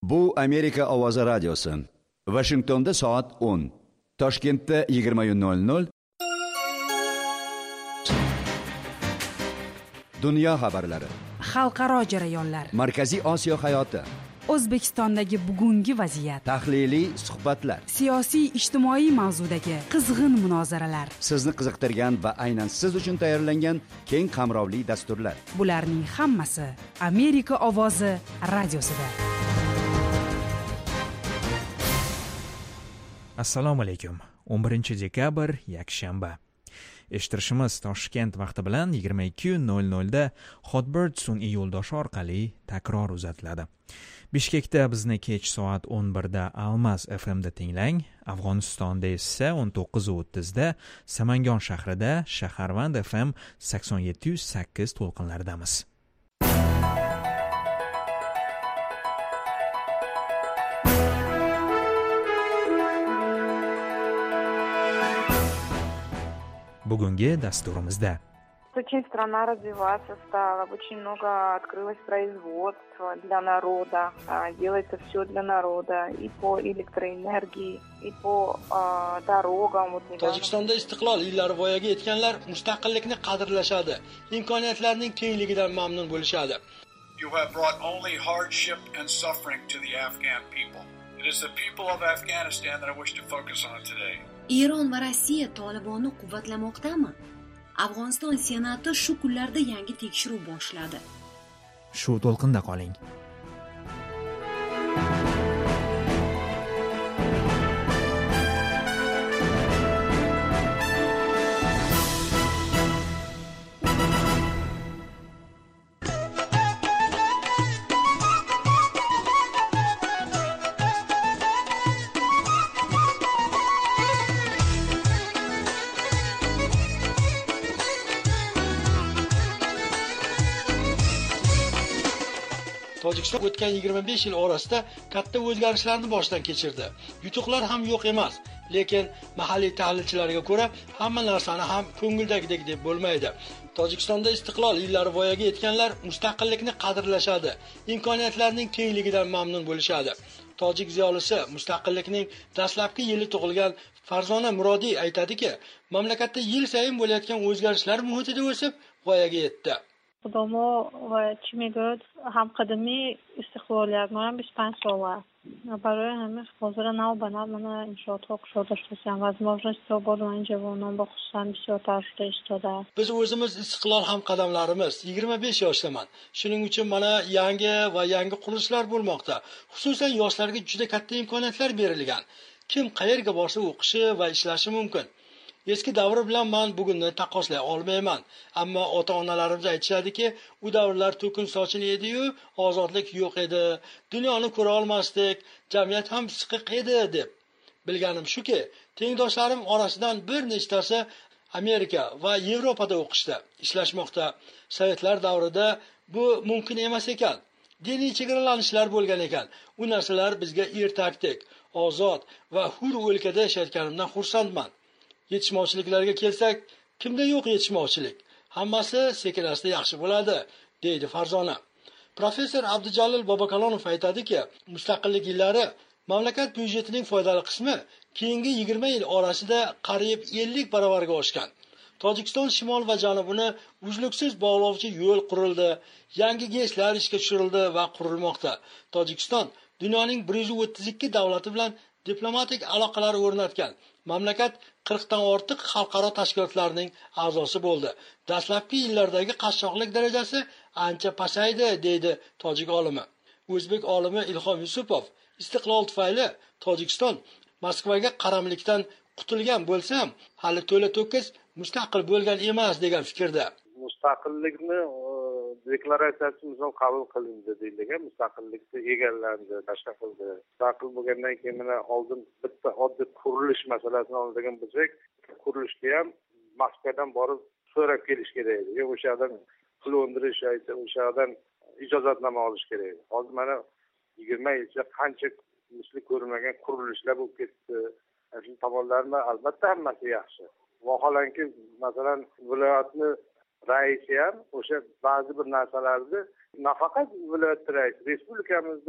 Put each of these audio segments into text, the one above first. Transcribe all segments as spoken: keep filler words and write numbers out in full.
Bu Amerika ovozi radiosi. Washingtonda soat o'n, Toshkentda yigirma nol nol. Dunyo xabarlari, xalqaro jarayonlar, Markaziy Osiyo hayoti, O'zbekistondagi bugungi vaziyat, tahliliy suhbatlar, siyosiy ijtimoiy mavzudagi qizg'in munozaralar, sizni qiziqtirgan va aynan siz uchun tayyorlangan keng qamrovli dasturlar. Bularning hammasi Amerika ovozi radiosida. Assalomu alaykum. o'n birinchi dekabr, yakshanba. Eshittirishimiz Toshkent vaqti bilan yigirma ikki nol nol da Hotbird sun'iy yo'ldoshi orqali takror uzatiladi. Bishkekda bizni kech soat o'n birda Almaz F M da tinglang. Afg'onistonda esa o'n to'qqiz o'ttiz da Samangon shahrida Shaharvand F M sakson yetti sakkiz to'lqinlaridamiz. Bugungi dasturimizda Очень страна развиваться стала, очень много открылось производства для народа, делается все для народа, и по электроэнергии, и по э, dорогам. Вот Tojikistonda istiqlol yillari voyaga yetganlar mustaqillikni qadrlashadi, imkoniyatlarning kengligidan mamnun bo'lishadi. You have brought only hardship and suffering to the Afghan people. It is the people of Afghanistan that I wish to focus on today. Eron va Rossiya Tolibonni quvvatlamoqdami? Afg'oniston senati shu kunlarda yangi tekshiruv boshladi. Shu to'lqinda qoling. Tojikiston o'tgan yigirma besh yil orasida katta o'zgarishlarni boshdan kechirdi. Yutuqlar ham yo'q emas, lekin mahalliy tahlilchilarga ko'ra hamma narsani ham ko'ngildagidek deb bo'lmaydi. Tojikistonda istiqlol yillari voyaga yetganlar mustaqillikni qadrlashadi, imkoniyatlarning kengligidan mamnun bo'lishadi. Tojik ziyolisi mustaqillikning dastlabki yili tug'ilgan Farzona Murodiy aytadiki, mamlakatda yil sayin bo'layotgan o'zgarishlar muhitida o'sib voyaga yetdi. Xudomo va Chimigod ham qadimiy istiqloliyat mana بیست و پنج ساله. برای همه حاضر نو بنا من انشاءات ها قشار داشتیم. возможность свободы این جوانان با خصوصا بسیار ترشده ایستاده. Biz o'zimiz istiqlol ham qadamlarimiz yigirma besh yoshdaman. Shuning uchun mana yangi va yangi qurilishlar bo'lmoqda. Xususan yoshlarga juda katta imkoniyatlar berilgan. Kim qayerga borsa o'qishi va ishlashi mumkin. Eski davr bilan men bugunni taqqoslay olmayman, ammo ota-onalarimiz aytishadiki, u davrlar to'kin sochin edi-yu, ozodlik yo'q edi, dunyoni ko'ra olmasdik, jamiyat ham siqiq edi deb. Bilganim shuki, tengdoshlarim orasidan bir nechtasi Amerika va Yevropada o'qishda, ishlashmoqda. Sovetlar davrida bu mumkin emas ekan. Diniy chegaralanishlar bo'lgan ekan. U narsalar bizga ertakdek, ozod va hur o'lkada yashayotganimdan xursandman. Yetishmovchiliklarga kelsak, kimda yo'q yetishmovchilik? Hammasi sekin-asta yaxshi bo'ladi, deydi Farzona. Professor Abdujalil Bobokalonov aytadiki, mustaqillik yillari mamlakat byudjetining foydali qismi keyingi yigirma yil orasida qariyb ellik baravarga oshgan. Tojikiston shimol va janubini uzluksiz bog'lovchi yo'l qurildi, yangi GESlar ishga tushirildi va qurilmoqda. Tojikiston dunyoning bir yuz o'ttiz ikki davlati bilan diplomatik aloqalar o'rnatgan. Mamlakat qirq dan ortiq xalqaro tashkilotlarning a'zosi bo'ldi. Dastlabki yillardagi qashshoqlik darajasi ancha pasaydi, deydi tojik olimi. O'zbek olimi Ilhom Yusupov istiqlol tufayli Tojikiston Moskvaga qaramlikdan qutulgan bo'lsa ham, hali to'la to'kis mustaqil bo'lgan emas degan fikrda. Mustaqillikni deklaratsiyasi misol qabul qilindi deyilgan, mustaqillikni egallandi, tashkil qildi. Mustaqil bo'lgandan keyin mana oldin bitta oddiy qurilish masalasini oladigan bo'lsak, qurilishga ham Moskvadan borib so'rab kelish kerak edi. Yo'q, o'sha yerdan pul o'ndirish, o'sha yerdan ijozatnoma olish kerak edi. Hozir mana yigirma yilcha qancha misli ko'rilmagan qurilishlar bo'lib ketdi. Shu tomonlarni albatta hammasi yaxshi. Vaholanki, masalan, viloyatni raisi ham o'sha ba'zi bir narsalarni nafaqat viloyat raisi, respublikamizda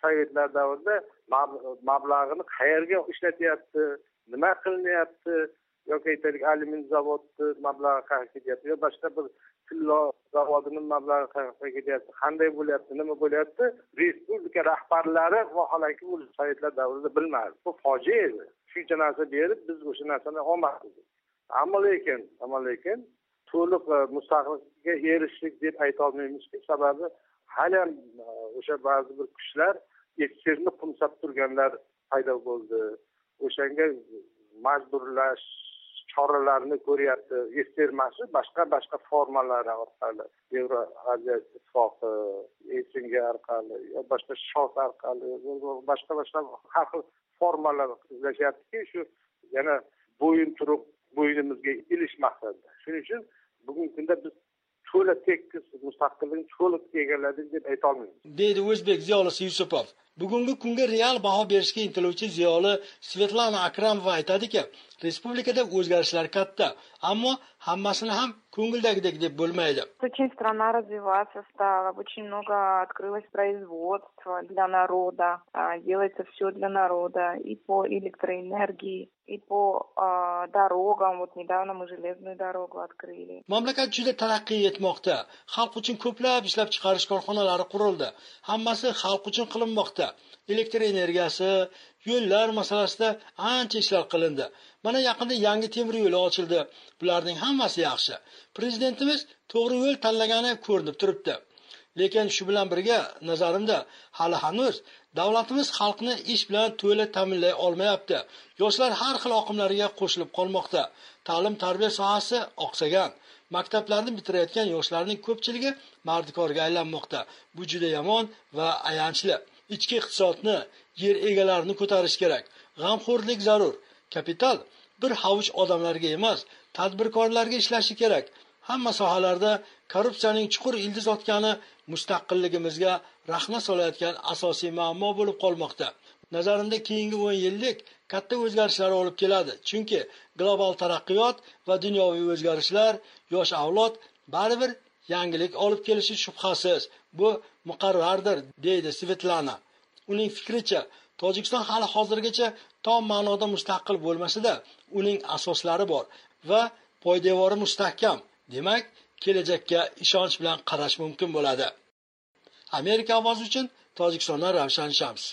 sovetlar davrida mablag'ini qayerga ishlatyapti, nima qilinyapti, yoki aytaylik alyumin zavodni mablag'i qayerga ketyapti, yo boshqa bir tilla zavodining mablag'i qayerga ketyapti, qanday bo'lyapti, nima bo'lyapti, respublika rahbarlari vaholanki bu sovetlar davrida bilmadi. Bu fojia edi. Shuncha narsa berib biz o'sha narsani olmadik. Ammo lekin, ammo lekin to'liq mustaqillikka erishdik deb ayta olmaymizki, sababi hali ham o'sha ba'zi bir kuchlar eksterni qumsab turganlar paydo bo'ldi. O'shanga majburlash choralarini ko'ryapti. Ekstermasi boshqa boshqa formalar orqali, Yevroasiya ittifoqi, Helsinki orqali, yo boshqa shot orqali, boshqa boshqa har xil formalar izlashyaptiki, shu yana bo'yin turib bo'ynimizga ilish maqsadida. Shuning uchun bugungi kunda biz to'la tekis mustaqillikni to'liq egalladik deb ayta olmaymiz. Deydi o'zbek ziyolisi Yusupov. Bugungi kunga real baho berishga intiluvchi ziyoli Svetlana Akramova aytadiki, respublikada o'zgarishlar katta, ammo hammasini ham ko'ngildagidek deb bo'lmaydi. Очень страна развиваться стала, очень много открылось производства для народа, делается все для народа, и по электроэнергии, и по э, дорогам. Вот недавно мы железную дорогу открыли. Mamlakat juda taraqqiy etmoqda. Xalq uchun ko'plab ishlab chiqarish korxonalari qurildi. Hammasi xalq uchun qilinmoqda. Elektr energiyasi, yo'llar masalasida ancha ishlar qilindi. Mana yaqinda yangi temir yo'l ochildi. Bularning hammasi yaxshi. Prezidentimiz to'g'ri yo'l tanlagani ko'rinib turibdi. Lekin shu bilan birga nazarimda hali hanuz davlatimiz xalqni ish bilan to'la ta'minlay olmayapti. Yoshlar har xil oqimlarga qo'shilib qolmoqda. Ta'lim tarbiya sohasi oqsagan. Maktablarni bitirayotgan yoshlarning ko'pchiligi mardikorga aylanmoqda. Bu juda yomon va ayanchli. Ichki iqtisodni, yer egalarini ko'tarish kerak. G'amxo'rlik zarur. Kapital bir havuch odamlarga emas, tadbirkorlarga ishlashi kerak. Hamma sohalarda korrupsiyaning chuqur ildiz otgani mustaqilligimizga rahna solayotgan asosiy muammo bo'lib qolmoqda. Nazarimda keyingi o'n yillik katta o'zgarishlar olib keladi. Chunki global taraqqiyot va dunyoviy o'zgarishlar yosh avlod baribir yangilik olib kelishi shubhasiz. Bu muqarrardir, deydi Svetlana. Uning fikricha, Tojikiston hali hozirgacha tom ma'noda mustaqil bo'lmasa-da, uning asoslari bor va poydevori mustahkam. Demak, kelajakka ishonch bilan qarash mumkin bo'ladi. Amerika ovozi uchun Tojikistondan Ravshan Shams.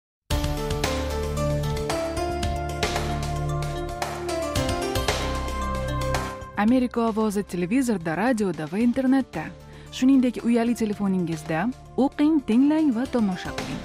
Amerika ovozi televizorda, radioda va internetda, shuningdek uyali telefoningizda o'qing, tinglang va tomosha qiling.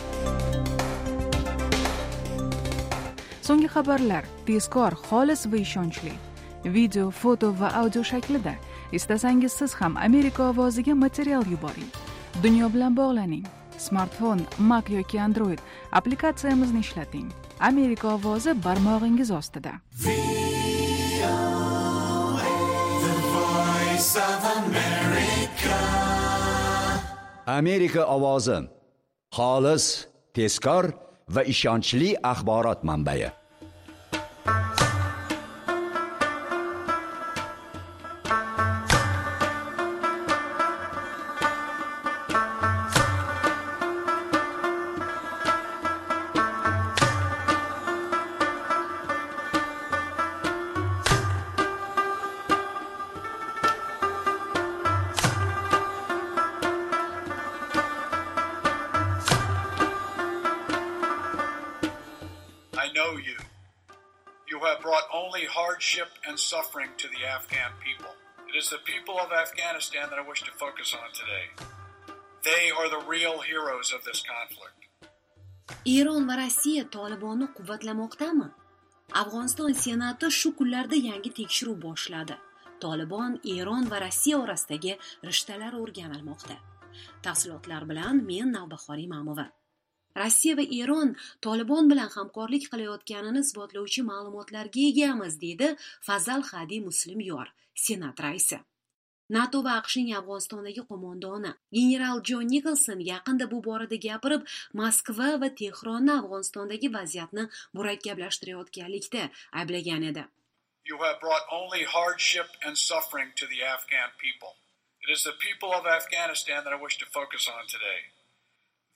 So'nggi xabarlar tezkor, xolis va ishonchli. Video, foto va audio shaklida. Istasangiz siz ham Amerika ovoziga material yuboring. Dunyo bilan bog'laning. Smartfon, Mac yoki Android applikatsiyamizni ishlating. Amerika ovozi barmog'ingiz ostida. Amerika ovozi. Xolis, tezkor va ishonchli axborot manbai. Hardship and suffering to the Afghan people. It is the people of Afghanistan that I wish to focus on today. They are the real heroes of this conflict. Eron va Rossiya Tolibonni quvvatlamoqdami? Afg'oniston senati shu kunlarda yangi tekshiruv boshladi. Tolibon, Eron va Rossiya orasidagi rishtalar o'rganilmoqda. Tafsilotlar bilan men Navbahor Imamova. Rossiya va Eron Tolibon bilan hamkorlik qilayotganini isbotlovchi ma'lumotlarga egamiz, deydi Fazal Hadi Muslimyor, Senat raisi. NATO va AQShning Afg'onistondagi qo'mondoni general Jon Nikolson yaqinda bu borada gapirib, Moskva va Tehronni Afg'onistondagi vaziyatni murakkablashtirayotganlikda ayblagan edi. You have brought only hardship and suffering to the Afghan people. It is the people of Afghanistan that I wish to focus on today.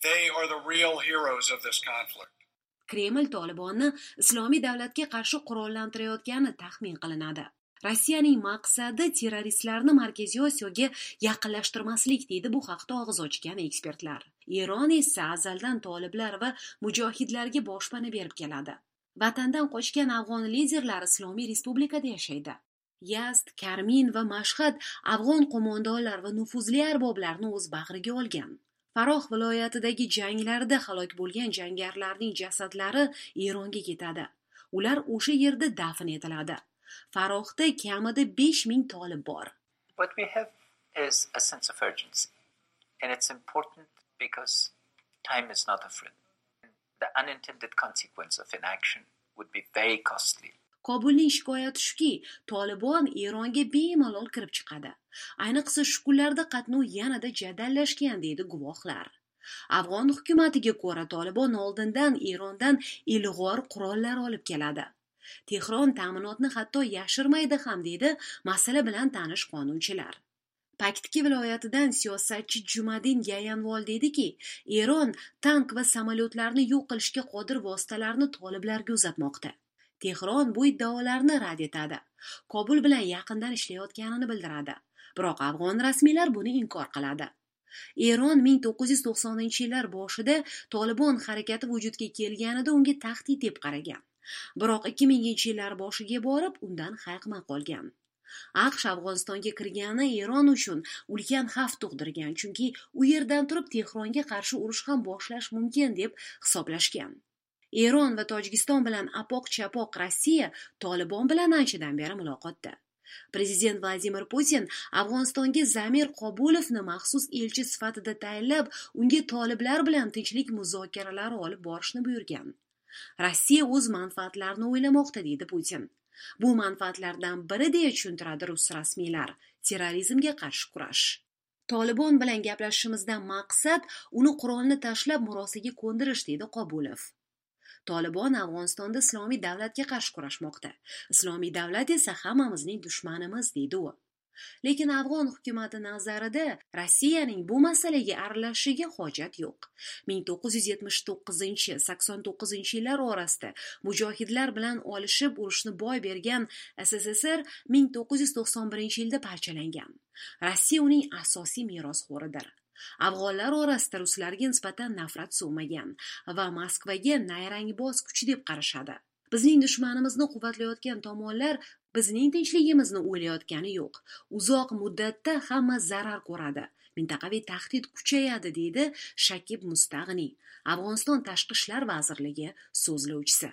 They are the real heroes of this conflict. Kreml Tolibonni islomiy davlatga qarshi qurollantirayotgani taxmin qilinadi. Rossiyaning maqsadi terroristlarni Markaziy Osiyoga yaqinlashtirmaslik deydi bu haqda og'iz ochgan ekspertlar. Eron esa azaldan toliblar va mujohidlarga boshpana berib keladi. Vatandan qochgan afg'on liderlari Islomiy Respublikada yashaydi. Yazd, Karmin va Mashhad afg'on qo'mondonlar va nufuzli arboblarni o'z bag'riga olgan. Faroh viloyatidagi janglarda halok bo'lgan jangarilarning jasadlari Eronga ketadi. Ular o'sha yerda dafn etiladi. Farohda kamida besh ming tolib bor. What we have is a sense of urgency. And it's important because time is not a friend. The unintended consequence of inaction would be very costly. Kobulning shikoyati shuki, Tolibon Eronga bemalol kirib chiqadi. Ayniqsa shu kunlarda qatnov yanada jadallashgan deydi guvohlar. Afg'on hukumatiga ko'ra Tolibon oldindan Erondan ilg'or qurollar olib keladi. Tehron ta'minotni hatto yashirmaydi ham deydi masala bilan tanish qonunchilar. Paktiki viloyatidan siyosatchi Jumadin Yayanvol deydiki, Eron tank va samolyotlarni yo'q qilishga qodir vositalarni toliblarga uzatmoqda. Tehron bu iddaolarni rad etadi. Kobul bilan yaqindan ishlayotganini bildiradi. Biroq afg'on rasmiylar buni inkor qiladi. Eron ming to'qqiz yuz to'qsoninchi yillar boshida Tolibon harakati vujudga kelganida unga tahdid deb qaragan. Biroq ikki minginchi yillar boshiga borib undan hayiqmay qolgan. AQSh Afg'onistonga kirgani Eron uchun ulkan xavf tug'dirgan, chunki u yerdan turib Tehronga qarshi urush ham boshlash mumkin deb hisoblashgan. Eron va Tojikiston bilan apoq-chapoq Rossiya Tolibon bilan anchadan beri muloqotda. Prezident Vladimir Putin Afg'onistonga Zamir Qobulovni maxsus elchi sifatida tayinlab, unga toliblar bilan tinchlik muzokaralari olib borishni buyurgan. Rossiya o'z manfaatlarini o'ylamoqda deydi Putin. Bu manfaatlardan biri deya tushuntiradi rus rasmiylar, terrorizmga qarshi kurash. Tolibon bilan gaplashishimizdan maqsad uni qurolni tashlab murosaga ko'ndirish deydi Qobulov. Tolibon Afg'onistonda islomiy davlatga qarshi kurashmoqda. Islomiy davlat esa hammamizning dushmanimiz deydi u. Lekin afg'on hukumati nazarida Rossiyaning bu masalaga aralashishiga hojat yo'q. ming to'qqiz yuz yetmish to'qqizinchi sakson to'qqizinchi yillar orasida mujohidlar bilan olishib urushni boy bergan S S S R ming to'qqiz yuz to'qson birinchi yilda parchalangan. Rossiya uning asosiy merosxo'ridir. Afg'onlar orasida ruslarga nisbatan nafrat so'magan va Moskvaga nayrangboz kuch deb qarashadi. Bizning dushmanimizni quvvatlayotgan tomonlar bizning tinchligimizni o'ylayotgani yo'q. Uzoq muddatda hamma zarar ko'radi. Mintaqaviy tahdid kuchayadi deydi Shakib Mustag'ni, Afg'oniston Tashqi ishlar vazirligi so'zlovchisi.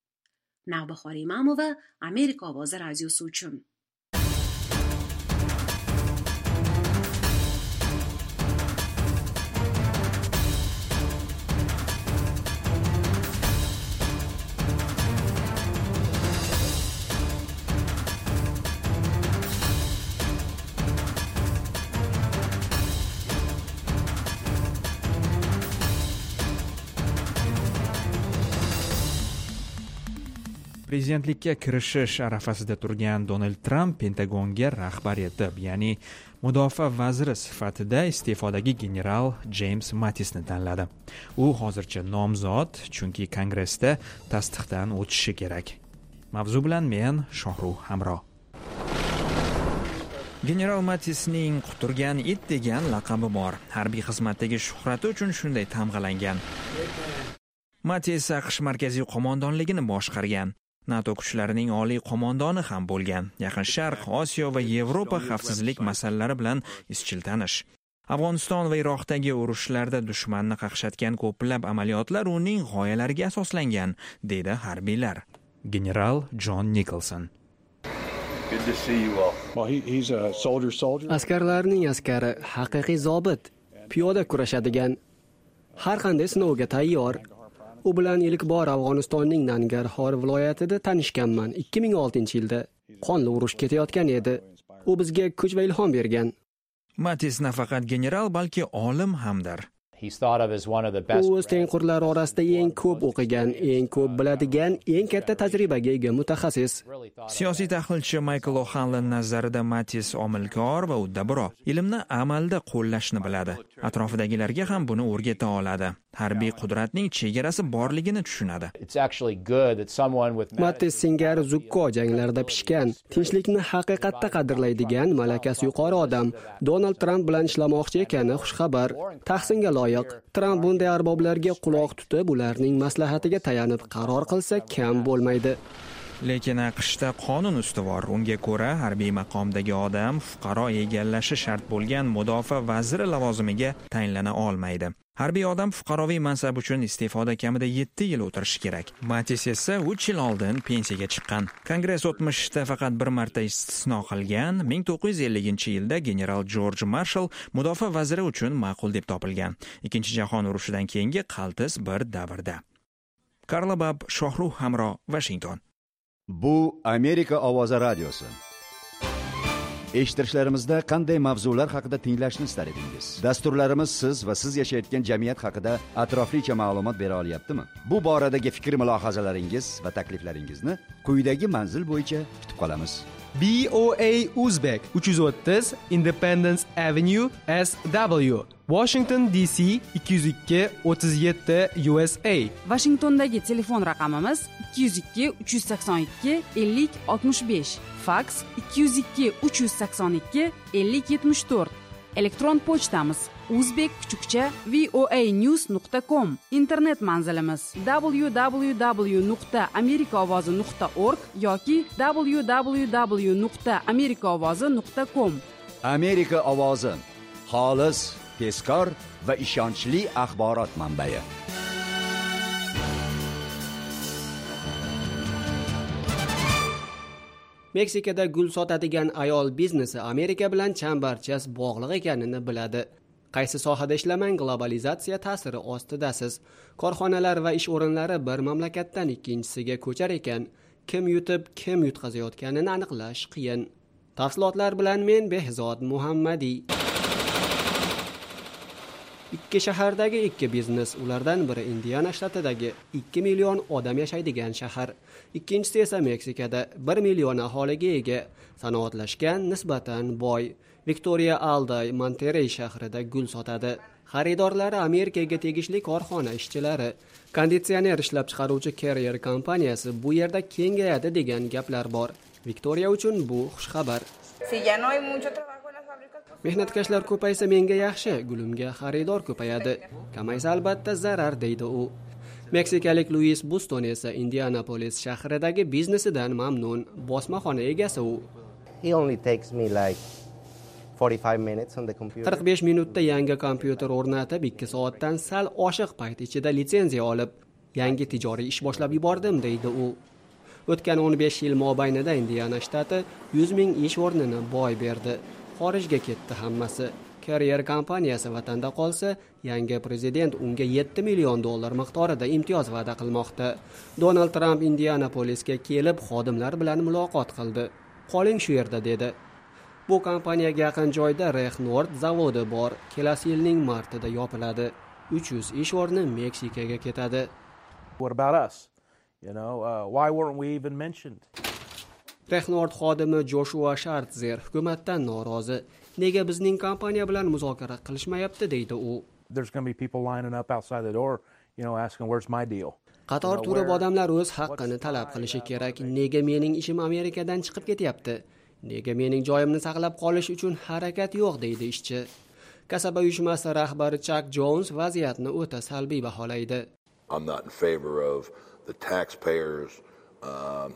Navbahor Imamova, Amerika ovozi radiosi uchun. Prezidentlikka kirishish arafasida turgan Donald Trump Pentagonga rahbar etib, ya'ni mudofaa vaziri sifatida iste'fodagi general James Mattisni tanladi. U hozircha nomzod, chunki Kongressda tasdiqdan o'tishi kerak. Mavzu bilan men Shohruh Hamro. General Mattisning quturgan it degan laqabi bor. Harbiy xizmatdagi shuhrati uchun shunday tamg'alangan. Mattis AQSh markaziy qo'mondonligini boshqargan. NATO kuchlarining oliy qo'mondoni ham bo'lgan. Yaqin Sharq, Osiyo va Yevropa xavfsizlik masalalari bilan izchil tanish. Afg'oniston va Iroqdagi urushlarda dushmanni qaqshatgan ko'plab amaliyotlar uning g'oyalariga asoslangan, dedi harbiylar. General John Nicholson. Askarlarning askari, haqiqiy zobit, piyoda kurashadigan, har qanday sinovga tayyor. U bilan ilk bor Afg'onistonning Nangarhor viloyatida tanishganman. ikki ming oltinchi yilda qonli urush ketayotgan edi. U bizga kuch va ilhom bergan. Mattis nafaqat general, balki olim hamdir. U o'z tengqurlari orasida eng ko'p o'qigan, eng ko'p biladigan, eng katta tajribaga ega mutaxassis. Siyosiy tahlilchi Michael O'Hanlon nazarida Mattis omilkor va uddabro, ilmni amalda qo'llashni biladi. Atrofidagilarga ham buni o'rgata oladi. harbiy qudratning chegarasi borligini tushunadi. Mattis singari Zukko janglarda pishgan, tinchlikni haqiqatda qadrlaydigan malakasi yuqori odam Donald Trump bilan ishlamoqchi ekani xushxabar. Tahsinga loyiq. Trump bunday arboblarga quloq tutib, ularning maslahatiga tayanib qaror qilsa kam bo'lmaydi. Lekin AQShda qonun ustuvor. Unga ko'ra, harbiy maqomdagi odam fuqaro egallashi shart bo'lgan mudofaa vaziri lavozimiga tayinlana olmaydi. Harbiy odam fuqaroviy mansab uchun iste'foda kamida yetti yil o'tirishi kerak. Mattis esa uch yil oldin pensiyaga chiqqan. Kongress o'tmishda faqat bir marta istisno qilgan. ming to'qqiz yuz elliginchi yilda general George Marshall mudofaa vaziri uchun ma'qul deb topilgan. Ikkinchi jahon urushidan keyingi qaltis bir davrda. Karla Bab, Shohruh Hamro, Washington. Bu Amerika ovozi radiosi. Eshittirishlarimizda qanday mavzular haqida tinglashni istar edingiz? Dasturlarimiz siz va siz yashayotgan jamiyat haqida atroflicha ma'lumot bera olyaptimi? Bu boradagi fikr-mulohazalaringiz va takliflaringizni quyidagi manzil bo'yicha kutib qolamiz. B O A Uzbek uch yuz o'ttiz Independence Avenue S W Washington D C ikki yuz ikki o'ttiz yetti U S A. Washingtondagi telefon raqamimiz ikki yuz ikki uch yuz sakson ikki ellik oltmish besh. Fax ikki yuz ikki uch yuz sakson ikki ellik yetmish to'rt. Elektron pochtamiz uzbek kuchukcha voanews nuqta com. Internet manzilimiz w w w nuqta amerikaovozi nuqta org yoki w w w nuqta amerikaovozi nuqta com. Amerika ovozi, xolis, tezkor va ishonchli axborot manbai. Meksikada gul sotadigan ayol biznesi Amerika bilan chambarchas bog'liq ekanini biladi. Qaysi sohada ishlamang, globalizatsiya ta'siri ostidasiz. Korxonalar va ish o'rinlari bir mamlakatdan ikkinchisiga ko'char ekan, kim yutib, kim yutqazayotganini aniqlash qiyin. Tafsilotlar bilan men Behzod Muhammadiy. Ikki shahardagi ikki biznes, ulardan biri Indiana shtatidagi ikki million odam yashaydigan shahar, ikkinchisi esa Meksikada bir million aholiga ega, sanoatlashgan, nisbatan boy Victoria Alday Monterey shahrida gul sotadi. Xaridorlari Amerikaga tegishli korxona ishchilari. Konditsioner ishlab chiqaruvchi Carrier kompaniyasi bu yerda kengayadi degan gaplar bor. Victoria uchun bu xushxabar. Mehnatkashlar ko'paysa menga yaxshi, gulimga xaridor ko'payadi. Kamaysa albatta zarar, deydi u. Meksikalik Luis Buston esa Indianapolis shahridagi biznesidan mamnun. Bosmaxona egasi u. He only takes me like forty-five minutes on the computer. qirq besh minutda yangi kompyuter o'rnatib, ikki soatdan sal oshiq payt ichida litsenziya olib, yangi tijoriy ish boshlab yubordim, deydi u. O'tgan o'n besh yil mobaynida Indiana shtati yuz ming ish o'rnini boy berdi. Xorijga ketdi hammasi. Carrier kompaniyasi vatanda qolsa, yangi prezident unga yetti million dollar miqdorida imtiyoz va'da qilmoqda. Donald Trump Indianapolisga kelib, xodimlar bilan muloqot qildi. Qoling shu yerda, dedi. Bu kompaniyaga yaqin joyda Rexnord zavodi bor. Kelasi yilning martida yopiladi. uch yuz ish o'rni Meksikaga ketadi. What about us? You know, uh, why weren't we even mentioned? Rexnord xodimi Joshua Shartzer hukumatdan norozi. Nega bizning kompaniya bilan muzokara qilishmayapti, deydi u. There's going to be people lining up outside the door, you know, asking where's my deal. Qator turib odamlar o'z haqqini talab qilishi kerak. Nega mening ishim Amerikadan chiqib ketyapti? Nega mening joyimni saqlab qolish uchun harakat yo'q, deydi ishchi. Kasaba uyushmasi rahbari Chuck Jones vaziyatni o'ta salbiy baholaydi. I'm not in favor of the taxpayers um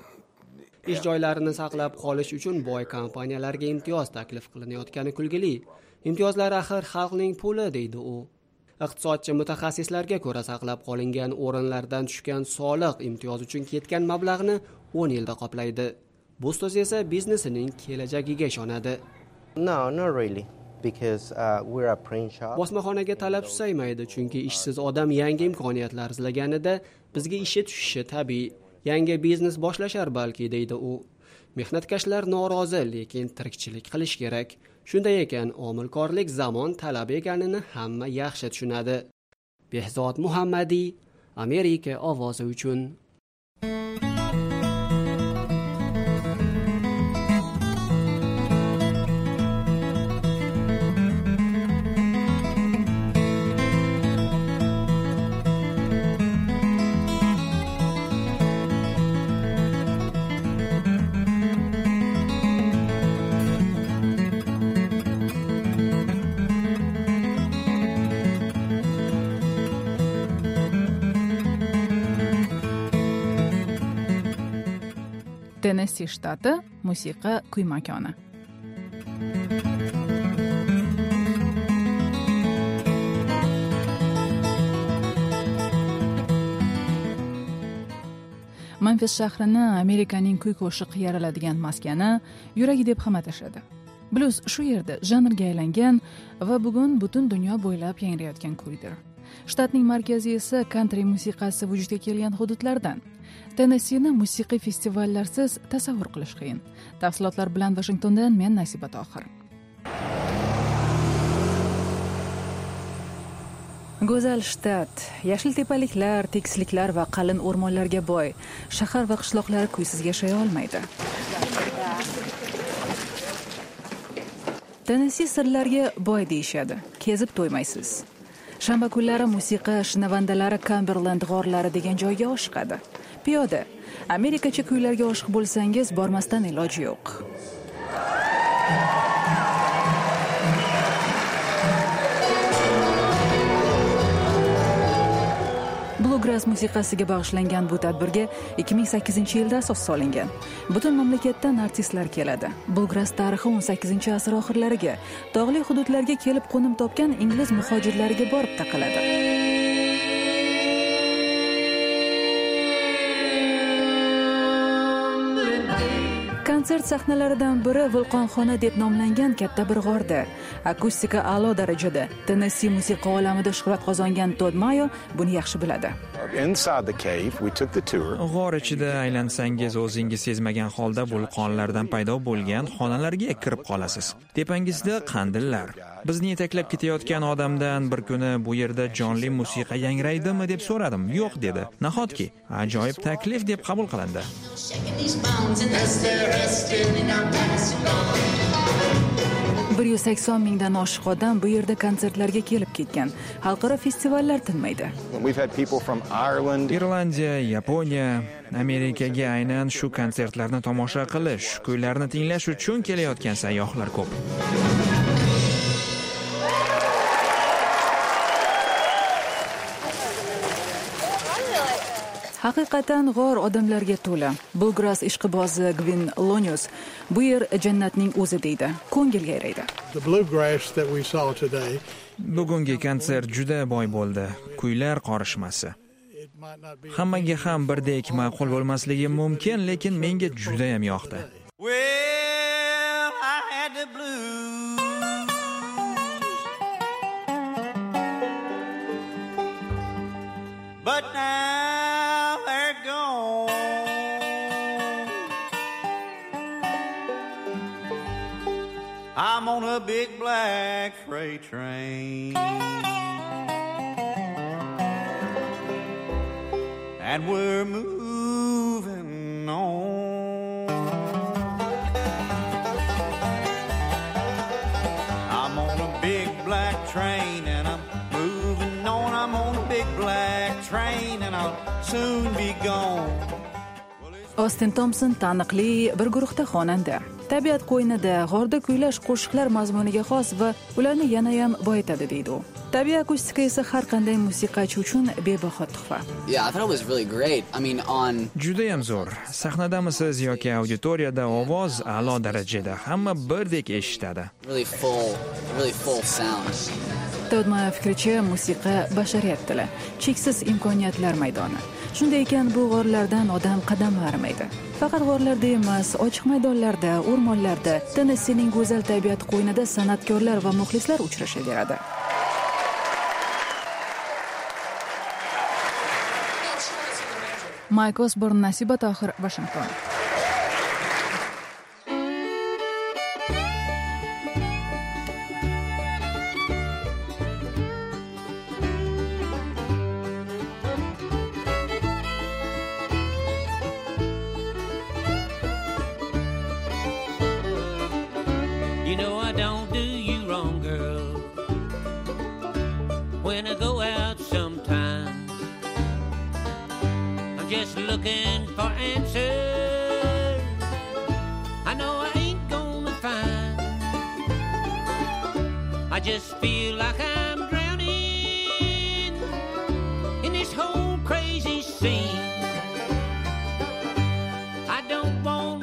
Ish joylarini saqlab qolish uchun boy kompaniyalarga imtiyoz taklif qilinayotgani kulgili. Imtiyozlar axir xalqning puli, deydi u. Iqtisodchi mutaxassislarga ko'ra saqlab qolingan o'rinlardan tushgan soliq imtiyoz uchun ketgan mablag'ni o'n yilda qoplaydi. Bustos esa biznesining kelajagiga ishonadi. No, not really. Because uh, we're a print shop. Bosmaxonaga talab susaymaydi, chunki ishsiz odam yangi imkoniyatlar izlaganida bizga ishi tushishi tabiiy. Yangi biznes boshlashar balki, deydi u. Mehnatkashlar norozi, lekin tirikchilik qilish kerak. Shunday ekan, omilkorlik zamon talabi ekanini hamma yaxshi tushunadi. Behzod Muhammadiy, Amerika ovozi uchun. Tennessi shtati musiqa kuy makoni. Memphis shahrini Amerikaning kuy qo'shiq yaraladigan maskani, yuragi deb ham atashadi. Blues shu yerda janrga aylangan va bugun butun dunyo bo'ylab yangrayotgan kuydir. Shtatning markazi esa country musiqasi vujudga kelgan hududlardan. Tennessini musiqiy festivallarsiz tasavvur qilish qiyin. Tafsilotlar bilan Washingtondan men Nasiba Tohir. Go'zal shtat, yashil tepaliklar, tekisliklar va qalin o'rmonlarga boy. Shahar va qishloqlar kuysiz yashay olmaydi. Tennessee sirlarga boy deyishadi. Kezib to'ymaysiz. Shanba kunlari musiqa shinavandalari Cumberland g'orlari degan joyga oshiqadi. Piyoda, Amerikacha kuylarga oshiq bo'lsangiz, bormasdan iloji yo'q. Bluegrass musiqasiga bag'ishlangan bu tadbirga ikki ming sakkizinchi yilda asos solingan. Butun mamlakatdan artistlar keladi. Bluegrass tarixi o'n sakkizinchi asr oxirlariga, tog'li hududlarga kelib qo'nim topgan ingliz muhojirlariga borib taqaladi. Konsert sahnalaridan biri vulqonxona deb nomlangan katta bir g'orda. Akustika a'lo darajada. Tennessee musiqa olamida shuhrat qozongan Todd Mayo buni yaxshi biladi. Inside the cave, we took the tour. G'or ichida aylansangiz o'zingiz sezmagan holda vulqonlardan paydo bo'lgan xonalarga kirib qolasiz. Tepangizda qandillar. Bizni yetaklab ketayotgan odamdan bir kuni bu yerda jonli musiqa yangraydimi deb so'radim. Yo'q dedi. Nahotki ajoyib taklif deb qabul qilindi. bir yuz sakson mingdan oshiq odam bu yerda konsertlarga kelib ketgan. Xalqaro festivallar tinmaydi. Irlandiya, Yaponiya, Amerikaga aynan shu konsertlarni tomosha qilish, kuylarni tinglash uchun kelayotgan sayyohlar ko'p. Haqiqatan g'or odamlarga to'la. Bluegrass ishqibozi Gvin Lonius bu yer jannatning o'zi deydi. Ko'ngilga yayraydi. Bugungi konsert juda boy bo'ldi. Kuylar qorishmasi. Hammaga ham birdek ma'qul bo'lmasligi mumkin, lekin menga juda ham yoqdi. Well, I had the blues. But now they're gone. I'm on a big black freight train, and we're moving on. I'm on a big black train, and I'm moving on. I'm on a big black train, and I'll soon be gone. Austin Thompson taniqli bir guruhda xonanda. Tabiat qo'ynida g'orda kuylash qo'shiqlar mazmuniga xos va ularni yana ham boyitadi deydi u. Tabiat akustika esa har qanday musiqachi uchun bebaho tuhfa. Yeah, I thought it was really great. I mean, on Juda ham zo'r. Sahnadamisiz yoki auditoriyada ovoz a'lo darajada, hamma birdek eshitadi. Really full, really full sound. Todma fikricha, musiqa bashariyat tili, cheksiz imkoniyatlar maydoni. Shunday ekan, bu g'orlardan odam qadam arimaydi. Faqat g'orlarda emas, ochiq maydonlarda, o'rmonlarda, Tennesseening go'zal tabiat qo'ynida san'atkorlar va muxlislar uchrashaveradi. Mike Osborne, Nasiba Tohir, Washington. You know I don't do you wrong, girl. When I go out sometime, I'm just looking for answers. I know I ain't gonna find. I just feel like I'm drowning in this whole crazy scene. I don't want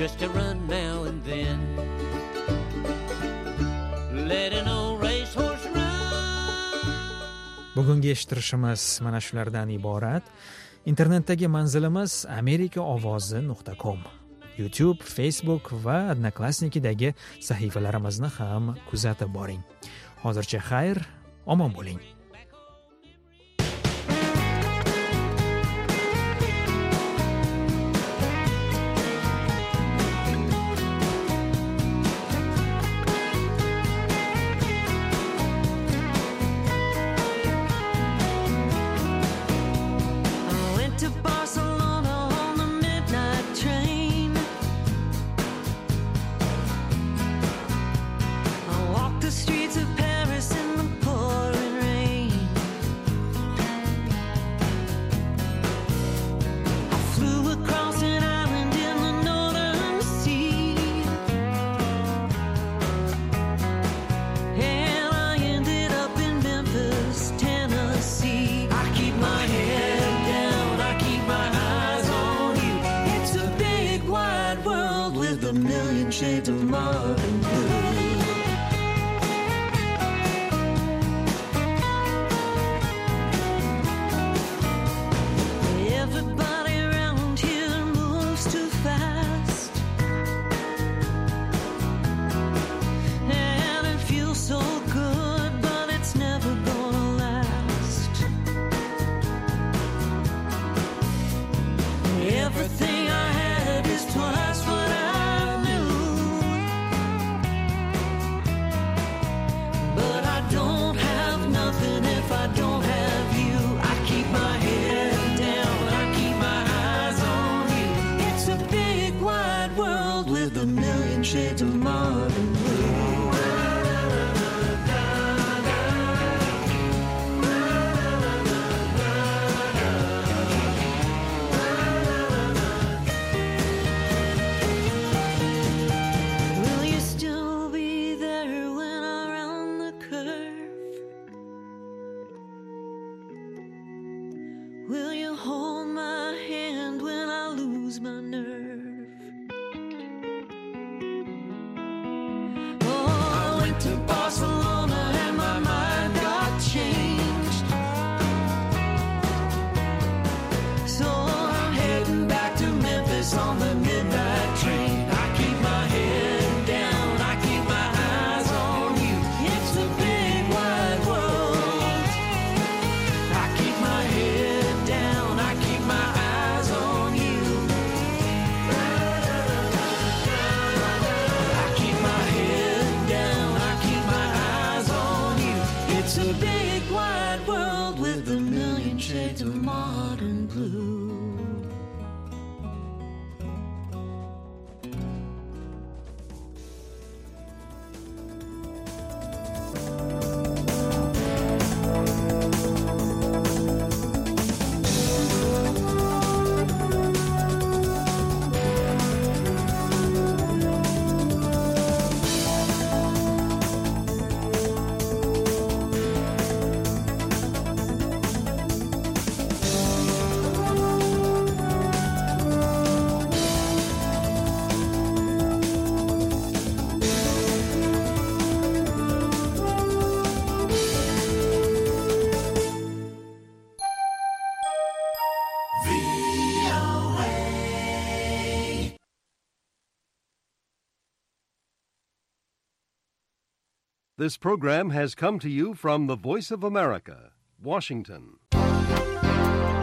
just a run now and then. Let an old racehorse run. Bugungi eshittirishimiz mana shulardan iborat. Internetdagi manzilimiz amerika ovozi nuqta com. YouTube, Facebook va Odnoklassnikidagi sahifalarimizni ham kuzatib boring. Hozircha xayr, omon bo'ling. Shades of Marvin Blue. Everybody around here moves too fast, and it feels so good, but it's never gonna last. Everything I had is twice what I shades of Marvin Blue. Will you still be there when I round the curve? Will you hold my hand when I lose my nerve? To Barcelona and my mind got changed, so I'm heading back to Memphis on the midnight train. I keep my head down, I keep my eyes on you. It's the big wide world. I keep my head down, I keep my eyes on you. I keep my head down, it's a big wide world with a million shades of modern blue. This program has come to you from the Voice of America, Washington.